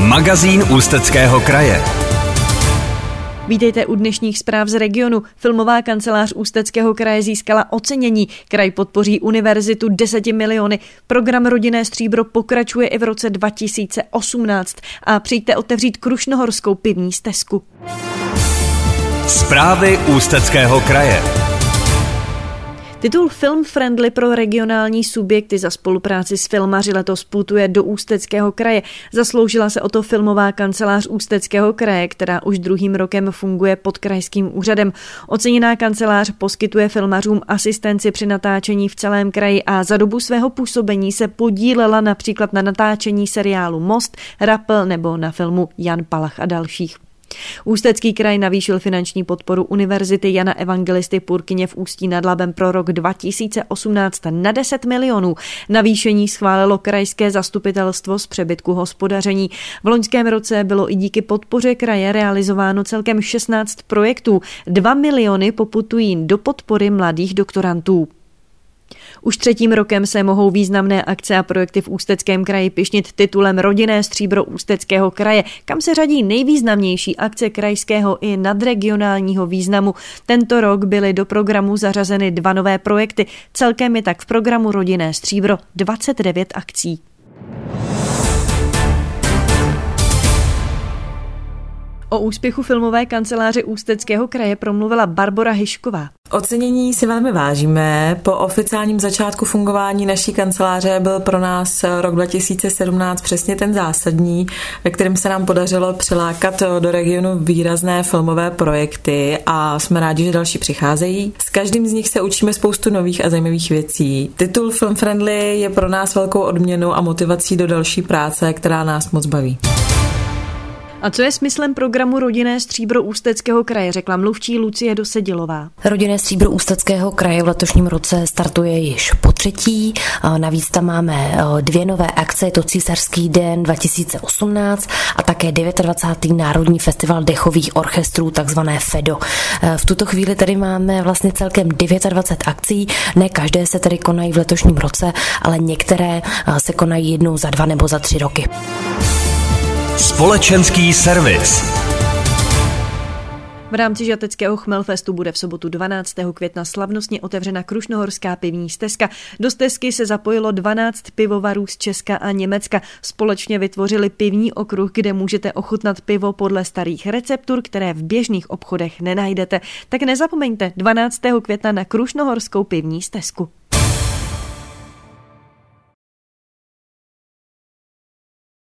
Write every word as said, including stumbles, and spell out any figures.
Magazín Ústeckého kraje. Vítejte u dnešních zpráv z regionu. Filmová kancelář Ústeckého kraje získala ocenění. Kraj podpoří univerzitu deseti miliony. Program Rodinné stříbro pokračuje i v roce dva tisíce osmnáct. A přijďte otevřít Krušnohorskou pivní stezku. Zprávy Ústeckého kraje. Titul Film Friendly pro regionální subjekty za spolupráci s filmaři letos putuje do Ústeckého kraje. Zasloužila se o to filmová kancelář Ústeckého kraje, která už druhým rokem funguje pod krajským úřadem. Oceněná kancelář poskytuje filmařům asistenci při natáčení v celém kraji a za dobu svého působení se podílela například na natáčení seriálu Most, Rapl nebo na filmu Jan Palach a dalších. Ústecký kraj navýšil finanční podporu Univerzity Jana Evangelisty Purkyně v Ústí nad Labem pro rok dva tisíce osmnáct na deset milionů. Navýšení schválilo krajské zastupitelstvo z přebytku hospodaření. V loňském roce bylo i díky podpoře kraje realizováno celkem šestnáct projektů. Dva miliony poputují do podpory mladých doktorantů. Už třetím rokem se mohou významné akce a projekty v Ústeckém kraji pyšnit titulem Rodinné stříbro Ústeckého kraje, kam se řadí nejvýznamnější akce krajského i nadregionálního významu. Tento rok byly do programu zařazeny dva nové projekty, celkem je tak v programu Rodinné stříbro dvacet devět akcí. O úspěchu filmové kanceláře Ústeckého kraje promluvila Barbora Hyšková. Ocenění si velmi vážíme. Po oficiálním začátku fungování naší kanceláře byl pro nás rok dva tisíce sedmnáct přesně ten zásadní, ve kterém se nám podařilo přilákat do regionu výrazné filmové projekty a jsme rádi, že další přicházejí. S každým z nich se učíme spoustu nových a zajímavých věcí. Titul Film Friendly je pro nás velkou odměnou a motivací do další práce, která nás moc baví. A co je smyslem programu Rodinné stříbro Ústeckého kraje, řekla mluvčí Lucie Dosedilová. Rodinné stříbro Ústeckého kraje v letošním roce startuje již po třetí. Navíc tam máme dvě nové akce, je to Císařský den dva tisíce osmnáct a také dvacátý devátý Národní festival dechových orchestrů, takzvané FEDO. V tuto chvíli tady máme vlastně celkem dvacet devět akcí, ne každé se tady konají v letošním roce, ale některé se konají jednou za dva nebo za tři roky. Společenský servis. V rámci žateckého Chmelfestu bude v sobotu dvanáctého května slavnostně otevřena Krušnohorská pivní stezka. Do stezky se zapojilo dvanáct pivovarů z Česka a Německa. Společně vytvořili pivní okruh, kde můžete ochutnat pivo podle starých receptur, které v běžných obchodech nenajdete. Tak nezapomeňte dvanáctého května na Krušnohorskou pivní stezku.